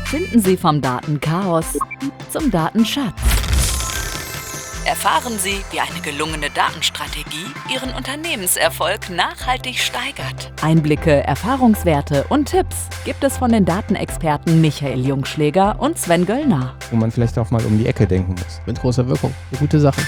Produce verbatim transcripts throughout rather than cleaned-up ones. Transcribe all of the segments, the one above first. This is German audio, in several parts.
Finden Sie vom Datenchaos zum Datenschatz. Erfahren Sie, wie eine gelungene Datenstrategie Ihren Unternehmenserfolg nachhaltig steigert. Einblicke, Erfahrungswerte und Tipps gibt es von den Datenexperten Michael Jungschläger und Sven Göllner. Wo man vielleicht auch mal um die Ecke denken muss. Mit großer Wirkung. Eine gute Sache.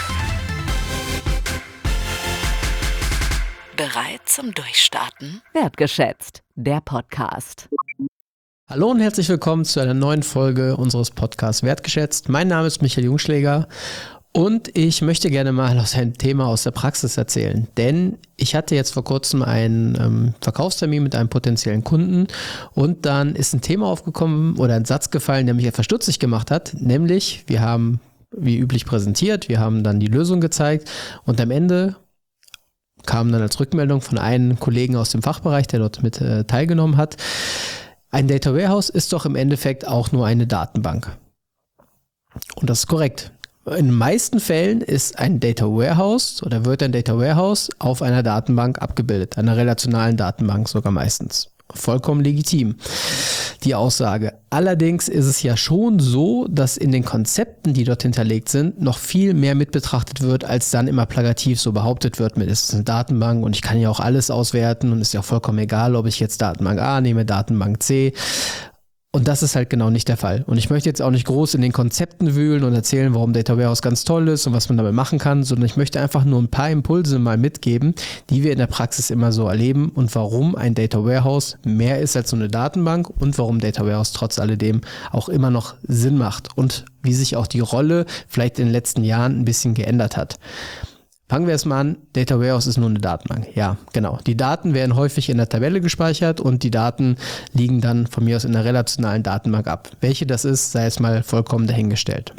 Bereit zum Durchstarten? Wertgeschätzt, der Podcast. Hallo und herzlich willkommen zu einer neuen Folge unseres Podcasts Wertgeschätzt. Mein Name ist Michael Jungschläger. Und ich möchte gerne mal aus einem Thema aus der Praxis erzählen, denn ich hatte jetzt vor kurzem einen ähm, Verkaufstermin mit einem potenziellen Kunden und dann ist ein Thema aufgekommen oder ein Satz gefallen, der mich etwas stutzig gemacht hat, nämlich wir haben wie üblich präsentiert, wir haben dann die Lösung gezeigt und am Ende kam dann als Rückmeldung von einem Kollegen aus dem Fachbereich, der dort mit äh, teilgenommen hat, ein Data Warehouse ist doch im Endeffekt auch nur eine Datenbank. Und das ist korrekt. In den meisten Fällen ist ein Data Warehouse oder wird ein Data Warehouse auf einer Datenbank abgebildet, einer relationalen Datenbank sogar meistens. Vollkommen legitim, die Aussage. Allerdings ist es ja schon so, dass in den Konzepten, die dort hinterlegt sind, noch viel mehr mit betrachtet wird, als dann immer plakativ so behauptet wird, mit es ist eine Datenbank und ich kann ja auch alles auswerten und ist ja vollkommen egal, ob ich jetzt Datenbank A nehme, Datenbank C. Und das ist halt genau nicht der Fall. Und ich möchte jetzt auch nicht groß in den Konzepten wühlen und erzählen, warum Data Warehouse ganz toll ist und was man damit machen kann, sondern ich möchte einfach nur ein paar Impulse mal mitgeben, die wir in der Praxis immer so erleben und warum ein Data Warehouse mehr ist als so eine Datenbank und warum Data Warehouse trotz alledem auch immer noch Sinn macht und wie sich auch die Rolle vielleicht in den letzten Jahren ein bisschen geändert hat. Fangen wir erstmal an, Data Warehouse ist nur eine Datenbank. Ja, genau. Die Daten werden häufig in der Tabelle gespeichert und die Daten liegen dann von mir aus in einer relationalen Datenbank ab. Welche das ist, sei es mal vollkommen dahingestellt.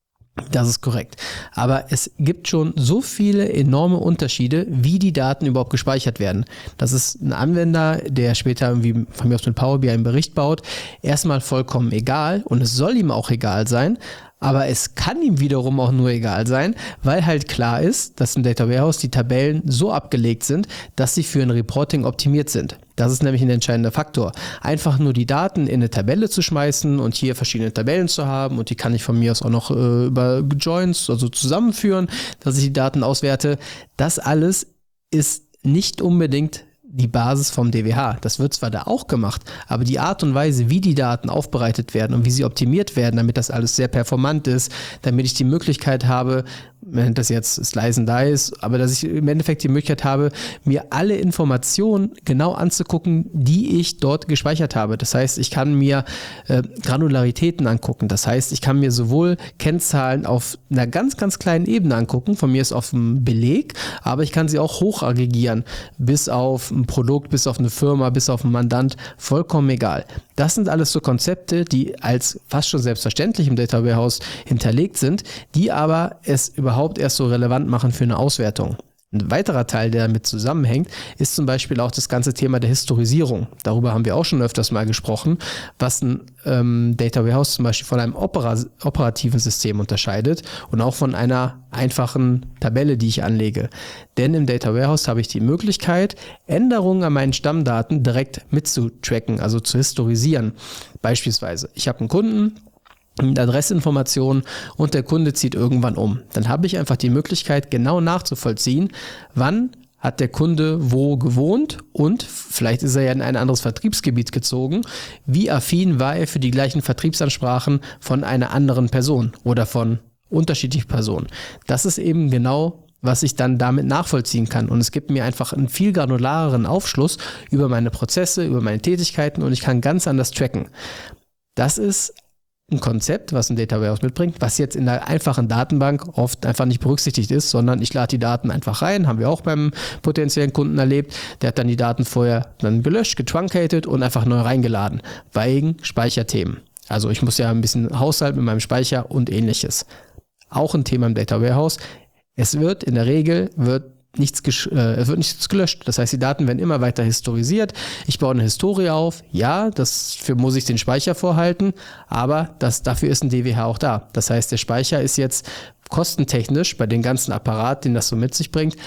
Das ist korrekt. Aber es gibt schon so viele enorme Unterschiede, wie die Daten überhaupt gespeichert werden. Das ist ein Anwender, der später irgendwie von mir aus mit Power B I einen Bericht baut, erstmal vollkommen egal und es soll ihm auch egal sein. Aber es kann ihm wiederum auch nur egal sein, weil halt klar ist, dass im Data Warehouse die Tabellen so abgelegt sind, dass sie für ein Reporting optimiert sind. Das ist nämlich ein entscheidender Faktor. Einfach nur die Daten in eine Tabelle zu schmeißen und hier verschiedene Tabellen zu haben und die kann ich von mir aus auch noch äh, über Joins, also zusammenführen, dass ich die Daten auswerte. Das alles ist nicht unbedingt die Basis vom D W H. Das wird zwar da auch gemacht, aber die Art und Weise, wie die Daten aufbereitet werden und wie sie optimiert werden, damit das alles sehr performant ist, damit ich die Möglichkeit habe, wenn das jetzt Slice and Dice, aber dass ich im Endeffekt die Möglichkeit habe, mir alle Informationen genau anzugucken, die ich dort gespeichert habe. Das heißt, ich kann mir äh, Granularitäten angucken. Das heißt, ich kann mir sowohl Kennzahlen auf einer ganz, ganz kleinen Ebene angucken, von mir ist auf dem Beleg, aber ich kann sie auch hoch aggregieren, bis auf ein Produkt, bis auf eine Firma, bis auf einen Mandant, vollkommen egal. Das sind alles so Konzepte, die als fast schon selbstverständlich im Data Warehouse hinterlegt sind, die aber es überhaupt erst so relevant machen für eine Auswertung. Ein weiterer Teil, der damit zusammenhängt, ist zum Beispiel auch das ganze Thema der Historisierung. Darüber haben wir auch schon öfters mal gesprochen, was ein ähm, Data Warehouse zum Beispiel von einem Opera- operativen System unterscheidet und auch von einer einfachen Tabelle, die ich anlege. Denn im Data Warehouse habe ich die Möglichkeit, Änderungen an meinen Stammdaten direkt mitzutracken, also zu historisieren. Beispielsweise, ich habe einen Kunden, Adressinformationen und der Kunde zieht irgendwann um. Dann habe ich einfach die Möglichkeit, genau nachzuvollziehen, wann hat der Kunde wo gewohnt und vielleicht ist er ja in ein anderes Vertriebsgebiet gezogen. Wie affin war er für die gleichen Vertriebsansprachen von einer anderen Person oder von unterschiedlichen Personen? Das ist eben genau, was ich dann damit nachvollziehen kann. Und es gibt mir einfach einen viel granulareren Aufschluss über meine Prozesse, über meine Tätigkeiten und ich kann ganz anders tracken. Das ist ein Konzept, was ein Data Warehouse mitbringt, was jetzt in der einfachen Datenbank oft einfach nicht berücksichtigt ist, sondern ich lade die Daten einfach rein, haben wir auch beim potenziellen Kunden erlebt, der hat dann die Daten vorher dann gelöscht, getruncated und einfach neu reingeladen, wegen Speicherthemen. Also ich muss ja ein bisschen haushalten mit meinem Speicher und ähnliches. Auch ein Thema im Data Warehouse. Es wird in der Regel, wird nichts gesch- äh, es wird nichts gelöscht. Das heißt, die Daten werden immer weiter historisiert. Ich baue eine Historie auf. Ja, dafür muss ich den Speicher vorhalten, aber das, dafür ist ein D W H auch da. Das heißt, der Speicher ist jetzt kostentechnisch bei dem ganzen Apparat, den das so mit sich bringt,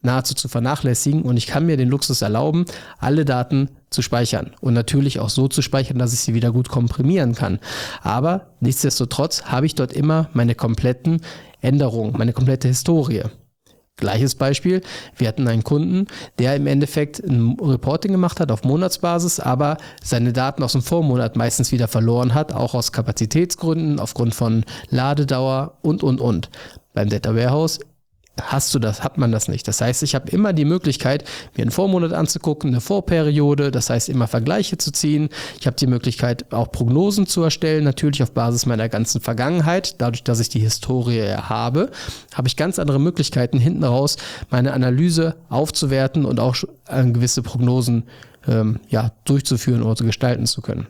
nahezu zu vernachlässigen und ich kann mir den Luxus erlauben, alle Daten zu speichern und natürlich auch so zu speichern, dass ich sie wieder gut komprimieren kann. Aber nichtsdestotrotz habe ich dort immer meine kompletten Änderungen, meine komplette Historie. Gleiches Beispiel, wir hatten einen Kunden, der im Endeffekt ein Reporting gemacht hat auf Monatsbasis, aber seine Daten aus dem Vormonat meistens wieder verloren hat, auch aus Kapazitätsgründen, aufgrund von Ladedauer und, und, und. Beim Data Warehouse hast du das, hat man das nicht. Das heißt, ich habe immer die Möglichkeit, mir einen Vormonat anzugucken, eine Vorperiode, das heißt immer Vergleiche zu ziehen. Ich habe die Möglichkeit, auch Prognosen zu erstellen, natürlich auf Basis meiner ganzen Vergangenheit. Dadurch, dass ich die Historie ja habe, habe ich ganz andere Möglichkeiten, hinten raus meine Analyse aufzuwerten und auch gewisse Prognosen ähm, ja, durchzuführen oder gestalten zu können.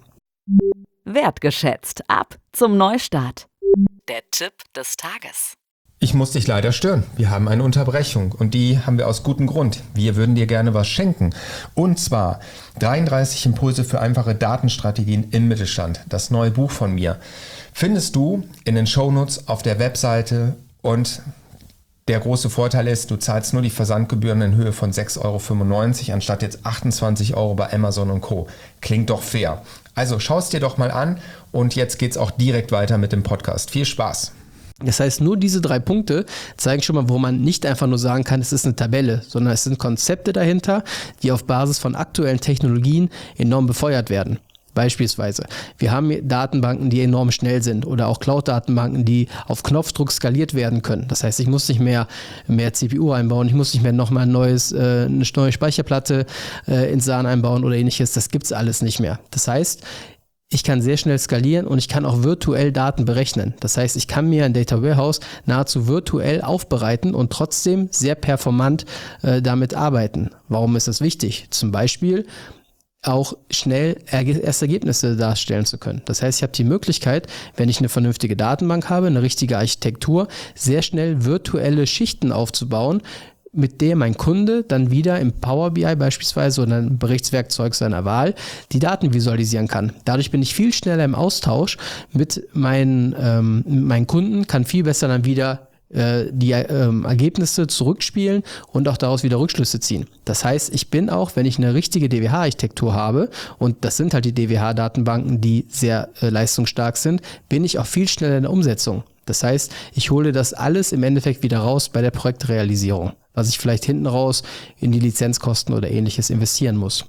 Wertgeschätzt. Ab zum Neustart. Der Tipp des Tages. Ich muss dich leider stören. Wir haben eine Unterbrechung und die haben wir aus gutem Grund. Wir würden dir gerne was schenken. Und zwar dreiunddreißig Impulse für einfache Datenstrategien im Mittelstand. Das neue Buch von mir findest du in den Shownotes auf der Webseite und der große Vorteil ist, du zahlst nur die Versandgebühren in Höhe von sechs Euro fünfundneunzig anstatt jetzt achtundzwanzig Euro bei Amazon und Co. Klingt doch fair. Also schau es dir doch mal an und jetzt geht's auch direkt weiter mit dem Podcast. Viel Spaß! Das heißt, nur diese drei Punkte zeigen schon mal, wo man nicht einfach nur sagen kann, es ist eine Tabelle, sondern es sind Konzepte dahinter, die auf Basis von aktuellen Technologien enorm befeuert werden. Beispielsweise, wir haben Datenbanken, die enorm schnell sind oder auch Cloud-Datenbanken, die auf Knopfdruck skaliert werden können. Das heißt, ich muss nicht mehr mehr C P U einbauen, ich muss nicht mehr nochmal ein neues, äh, eine neue Speicherplatte äh, ins S A N einbauen oder ähnliches. Das gibt es alles nicht mehr. Das heißt, ich kann sehr schnell skalieren und ich kann auch virtuell Daten berechnen. Das heißt, ich kann mir ein Data Warehouse nahezu virtuell aufbereiten und trotzdem sehr performant äh, damit arbeiten. Warum ist das wichtig? Zum Beispiel auch schnell erste Ergebnisse darstellen zu können. Das heißt, ich habe die Möglichkeit, wenn ich eine vernünftige Datenbank habe, eine richtige Architektur, sehr schnell virtuelle Schichten aufzubauen, mit der mein Kunde dann wieder im Power B I beispielsweise oder einem Berichtswerkzeug seiner Wahl die Daten visualisieren kann. Dadurch bin ich viel schneller im Austausch mit meinen, ähm, meinen Kunden, kann viel besser dann wieder äh, die ähm, Ergebnisse zurückspielen und auch daraus wieder Rückschlüsse ziehen. Das heißt, ich bin auch, wenn ich eine richtige D W H-Architektur habe, und das sind halt die D W H-Datenbanken, die sehr äh, leistungsstark sind, bin ich auch viel schneller in der Umsetzung. Das heißt, ich hole das alles im Endeffekt wieder raus bei der Projektrealisierung, was ich vielleicht hinten raus in die Lizenzkosten oder ähnliches investieren muss.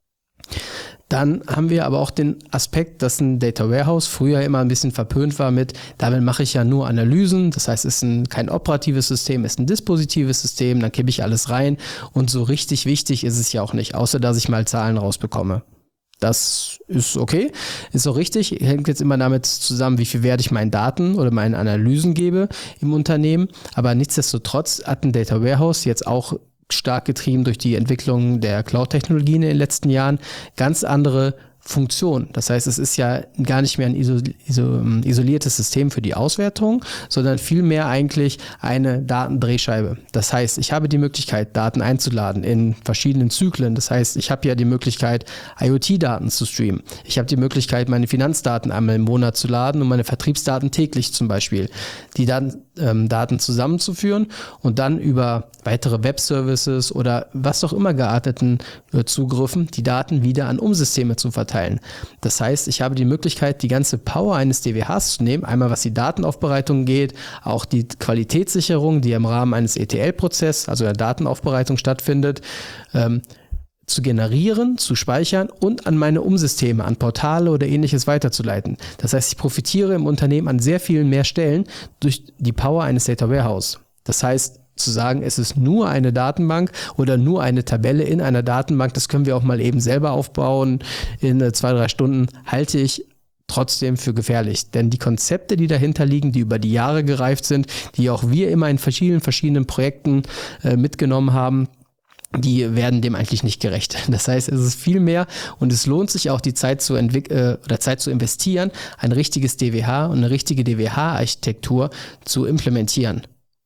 Dann haben wir aber auch den Aspekt, dass ein Data Warehouse früher immer ein bisschen verpönt war mit, damit mache ich ja nur Analysen, das heißt, es ist ein, kein operatives System, es ist ein dispositives System, dann kippe ich alles rein und so richtig wichtig ist es ja auch nicht, außer dass ich mal Zahlen rausbekomme. Das ist okay, ist auch richtig, hängt jetzt immer damit zusammen, wie viel Wert ich meinen Daten oder meinen Analysen gebe im Unternehmen, aber nichtsdestotrotz hat ein Data Warehouse jetzt auch stark getrieben durch die Entwicklung der Cloud-Technologien in den letzten Jahren ganz andere Funktion. Das heißt, es ist ja gar nicht mehr ein isol- isol- isoliertes System für die Auswertung, sondern vielmehr eigentlich eine Datendrehscheibe. Das heißt, ich habe die Möglichkeit, Daten einzuladen in verschiedenen Zyklen. Das heißt, ich habe ja die Möglichkeit, IoT-Daten zu streamen. Ich habe die Möglichkeit, meine Finanzdaten einmal im Monat zu laden und meine Vertriebsdaten täglich zum Beispiel. Die Daten, ähm, Daten zusammenzuführen und dann über weitere Web-Services oder was auch immer gearteten äh, Zugriffen die Daten wieder an Umsysteme zu verteilen. Das heißt, ich habe die Möglichkeit, die ganze Power eines D W Hs zu nehmen, einmal was die Datenaufbereitung geht, auch die Qualitätssicherung, die im Rahmen eines E T L-Prozesses, also der Datenaufbereitung stattfindet, ähm, zu generieren, zu speichern und an meine Umsysteme, an Portale oder ähnliches weiterzuleiten. Das heißt, ich profitiere im Unternehmen an sehr vielen mehr Stellen durch die Power eines Data Warehouse. Das heißt, zu sagen, es ist nur eine Datenbank oder nur eine Tabelle in einer Datenbank, das können wir auch mal eben selber aufbauen in zwei, drei Stunden, halte ich trotzdem für gefährlich. Denn die Konzepte, die dahinter liegen, die über die Jahre gereift sind, die auch wir immer in verschiedenen, verschiedenen Projekten äh, mitgenommen haben, die werden dem eigentlich nicht gerecht. Das heißt, es ist viel mehr und es lohnt sich auch, die Zeit zu entwickeln oder Zeit zu investieren, ein richtiges D W H und eine richtige D W H-Architektur zu implementieren.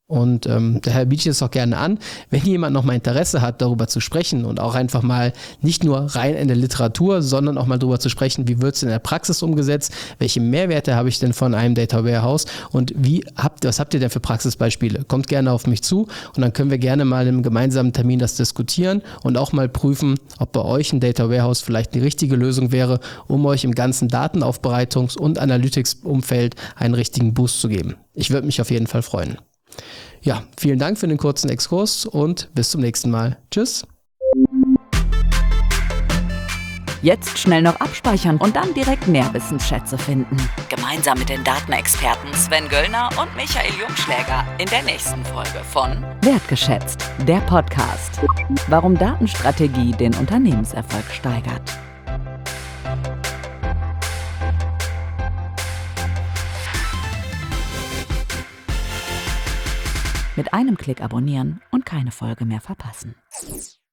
Und ähm, daher biete ich es auch gerne an, wenn jemand noch mal Interesse hat, darüber zu sprechen und auch einfach mal nicht nur rein in der Literatur, sondern auch mal darüber zu sprechen, wie wird es in der Praxis umgesetzt, welche Mehrwerte habe ich denn von einem Data Warehouse und wie habt, was habt ihr denn für Praxisbeispiele? Kommt gerne auf mich zu und dann können wir gerne mal im gemeinsamen Termin das diskutieren und auch mal prüfen, ob bei euch ein Data Warehouse vielleicht die richtige Lösung wäre, um euch im ganzen Datenaufbereitungs- und Analytics-Umfeld einen richtigen Boost zu geben. Ich würde mich auf jeden Fall freuen. Ja, vielen Dank für den kurzen Exkurs und bis zum nächsten Mal. Tschüss. Jetzt schnell noch abspeichern und dann direkt Nährwissensschätze finden. Gemeinsam mit den Datenexperten Sven Göllner und Michael Jungschläger in der nächsten Folge von Wertgeschätzt, der Podcast. Warum Datenstrategie den Unternehmenserfolg steigert. Mit einem Klick abonnieren und keine Folge mehr verpassen.